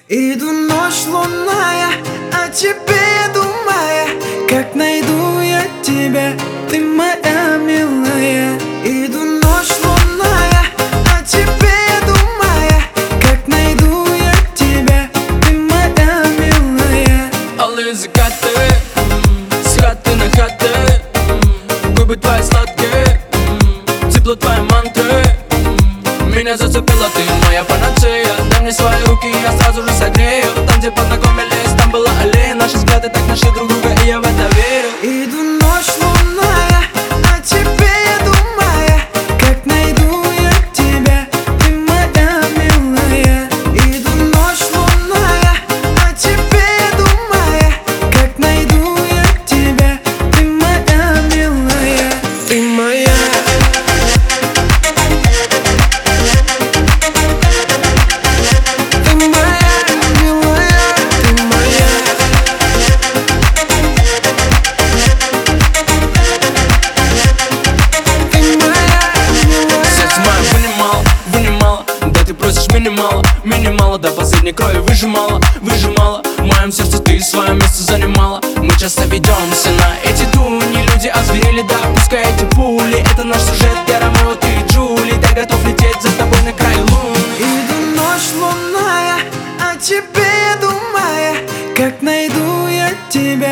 Иду ночь лунная, о тебе думая, как найду я тебя, ты моя милая. Иду ночь лунная, о тебе думая, как найду я тебя, ты моя милая. Алые закаты, с хаты на хаты, губы твои сладкие, тепло твоей мантры. Меня зацепила, ты моя панацея. Дай мне свои руки, я сразу же согрею. Там, где познакомились, там была аллея. Наши взгляды так нашли друг друга, и я в это верю. Иду ночь лунная, о тебе думая, как найду я тебя, ты моя милая. Иду ночь лунная, о тебе думая, как найду я тебя, ты моя милая. Ты моя. Минимала, до последней крови выжимала. В моем сердце ты свое место занимала. Мы часто ведемся на эти дуни. Люди озверели, да, пускай эти пули. Это наш сюжет, я Ромео, ты Джули. Дай готов лететь за тобой на край луны. Иду ночь лунная, о тебе думая, как найду я тебя,